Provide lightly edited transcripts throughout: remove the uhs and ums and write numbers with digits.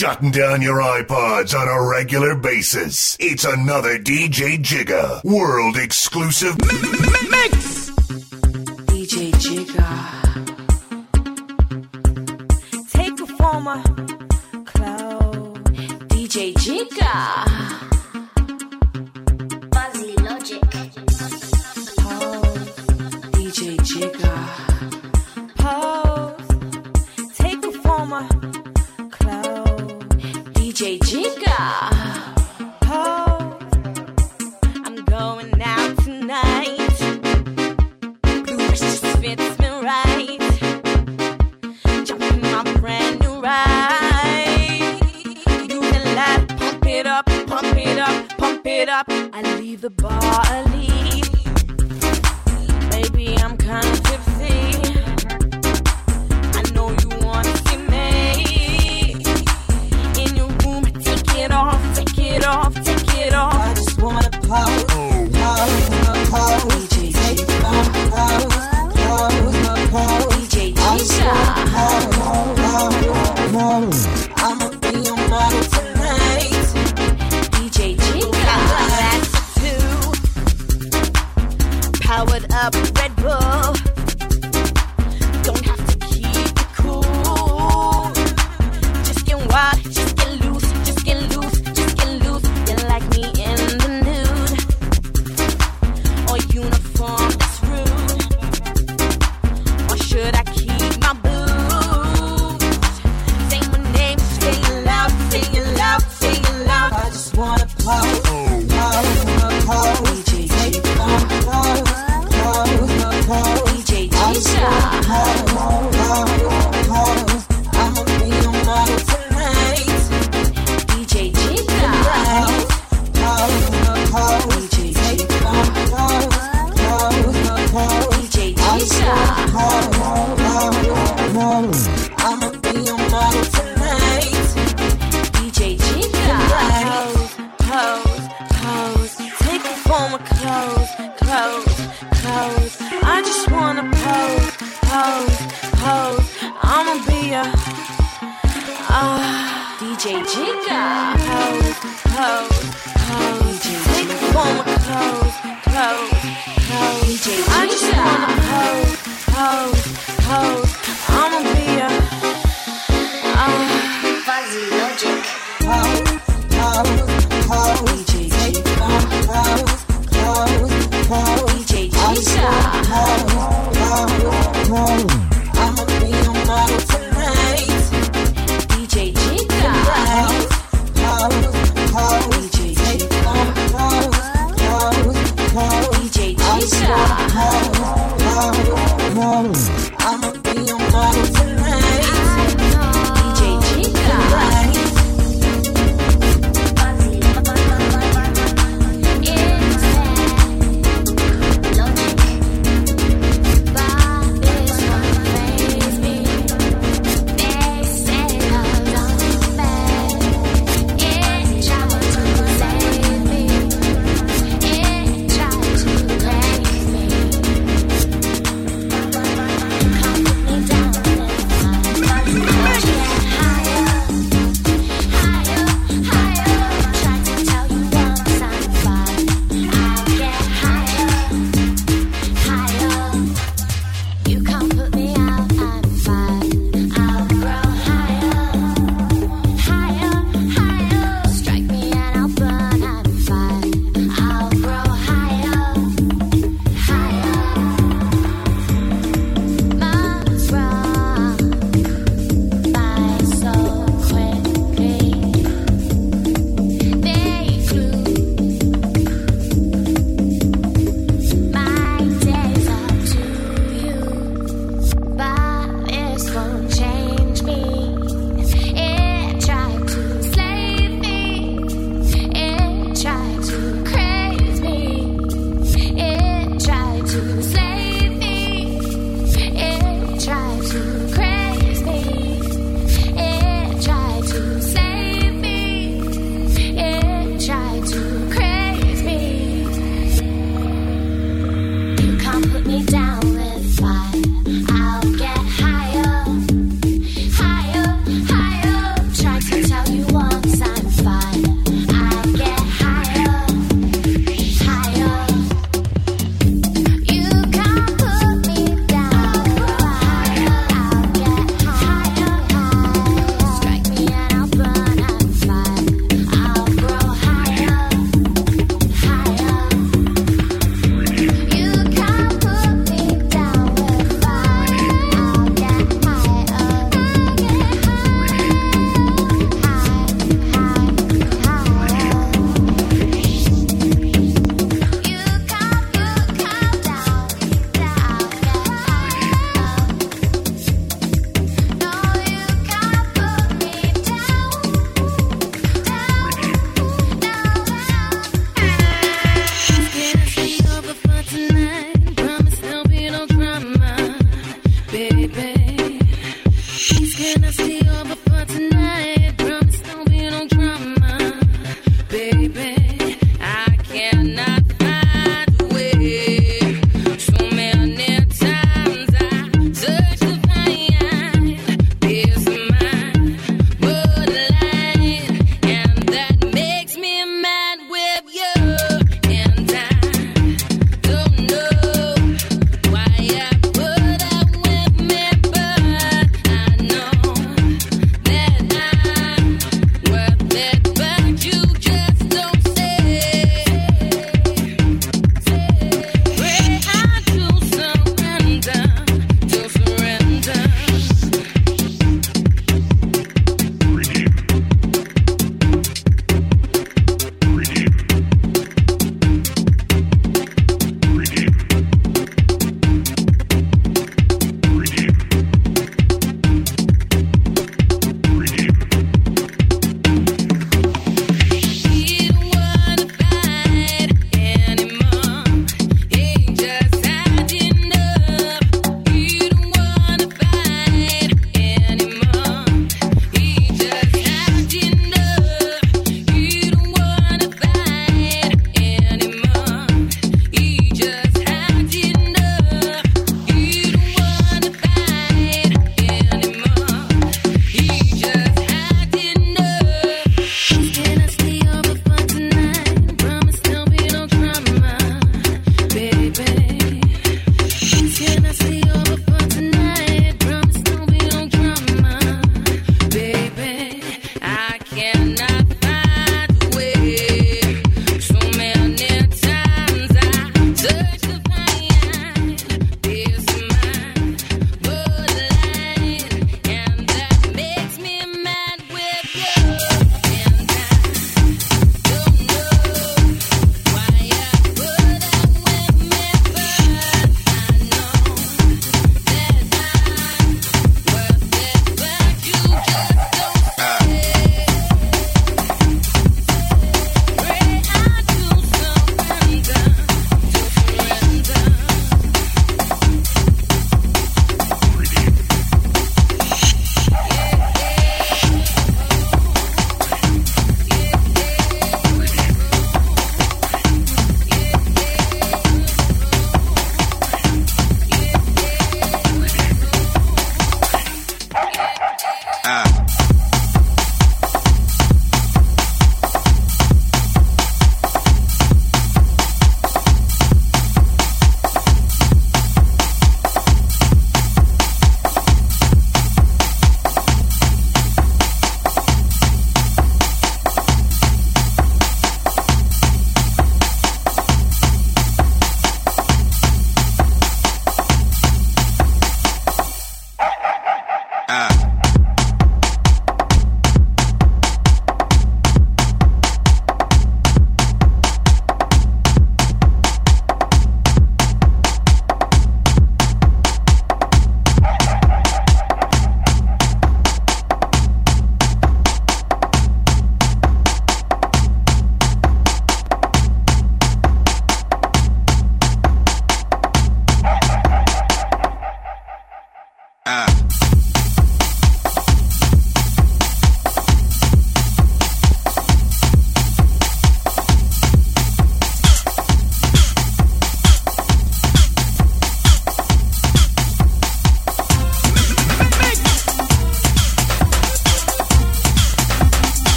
shutting down your iPods on a regular basis. It's another DJ Jigga world exclusive mix. DJ Jigga, take a former cloud. DJ Jigga, Fuzzy Logic. pose. DJ Jigga, pose. Take a former cloud. DJ Jigga, pose. I'm going out tonight. Blue just fits me right. Jump in my brand new ride. Do the light, pump it up, pump it up, pump it up. I leave the bar early. Baby, I'm kind of tipsy. I know you wanna see me in your room. Take it off, take it off, take it off. I just wanna pose, pose, pose. DJ Jigga, pose, pose, pose. DJ Jigga, I'ma be your model tonight. DJ Jigga, that's two. Powered up Red Bull. Don't have to keep it cool. Just get wild, just get loose, just get loose, just get loose. You like me in the nude or uniform that's rude? Or should I keep my boots? Say my name, say it loud, say it loud, say it loud. I just wanna pose, pose, pose. DJ Jigga, pose, pose, pose. DJ Jigga, pose. I'ma be your model tonight. DJ Jigga, pose, pose. DJ Jigga, pose, pose. DJ Jigga, pose. I'ma be your model tonight. DJ Jigga, pose, pose. Take it for my clothes, clothes, clothes. I just wanna pose, pose, pose. I'ma be a DJ Jigga, pose, pose, pose. Take it for my clothes, clothes, clothes. DJ Jigga, I just wanna pose, pose, pose. I'ma be a Fuzzy Logic. pose, pose, pose. DJ Jigga, pose, pose, pose. DJ Jigga, pose, pose. I'ma be your model tonight. DJ Jigga, pose, pose. DJ Jigga, pose, pose, pose. DJ Jigga, pose, pose. I'ma be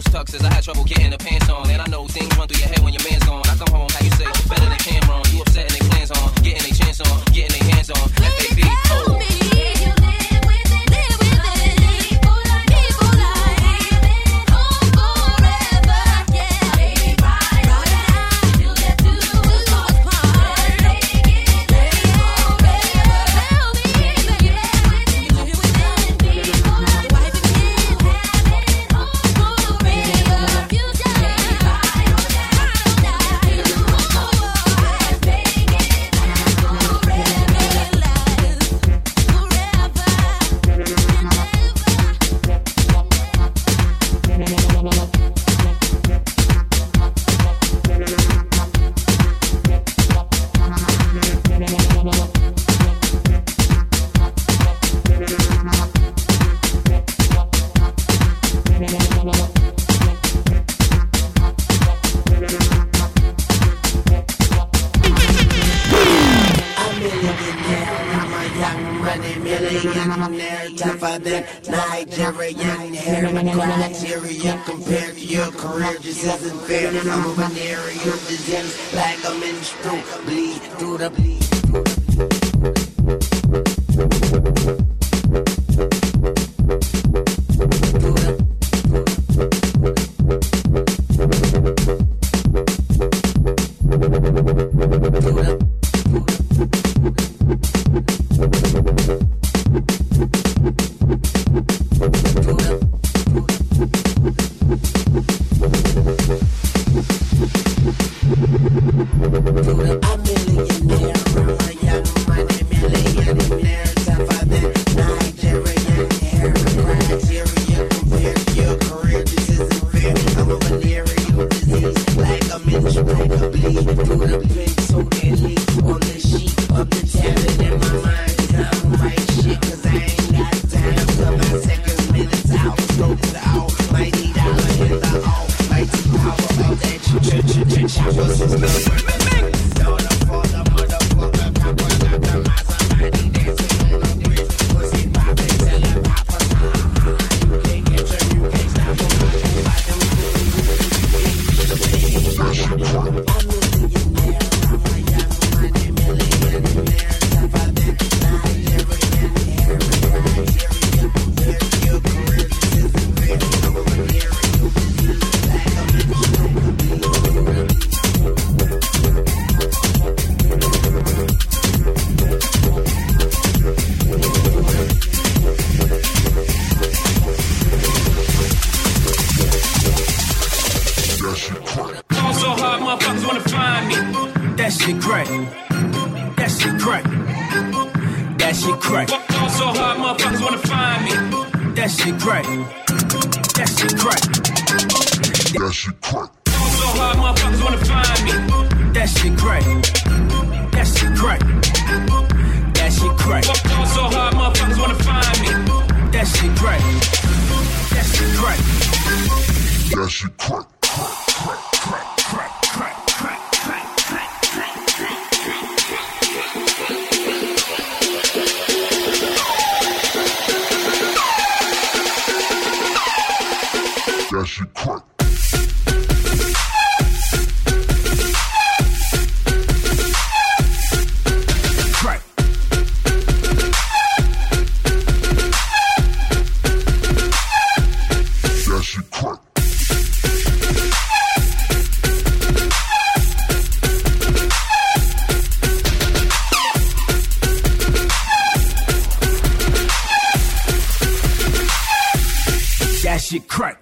those tuxes. I had trouble getting the pants on. And I know things run through your head when your man's gone. I come home, how you say, better than Cameron. You upset and they plans on, getting their chance on, getting their hands on. FAB, oh. Nigerian hair, criteria compared to your career just isn't fair. I'm a venereal disease, like a menstrual bleed through the bleed. Shit crack.